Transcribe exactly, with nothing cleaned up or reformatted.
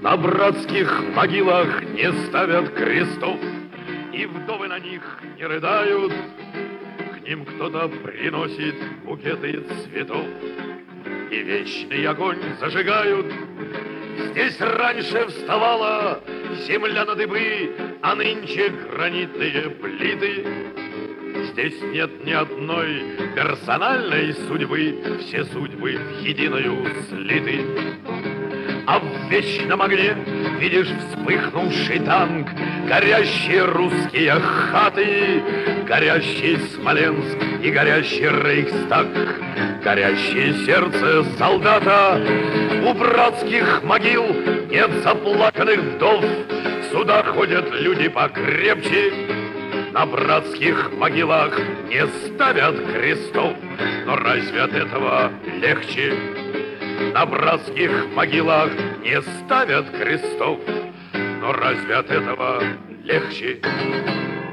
На братских могилах не ставят крестов, и вдовы на них не рыдают. К ним кто-то приносит букеты цветов, и вечный огонь зажигают. Здесь раньше вставала земля на дыбы, а нынче гранитные плиты. Здесь нет ни одной персональной судьбы, все судьбы в единую слиты. А в вечном огне видишь вспыхнувший танк, горящие русские хаты, горящий Смоленск и горящий Рейхстаг, горящее сердце солдата. У братских могил нет заплаканных вдов, сюда ходят люди покрепче. На братских могилах не ставят крестов, но разве от этого легче? На братских могилах не ставят крестов, но разве от этого легче?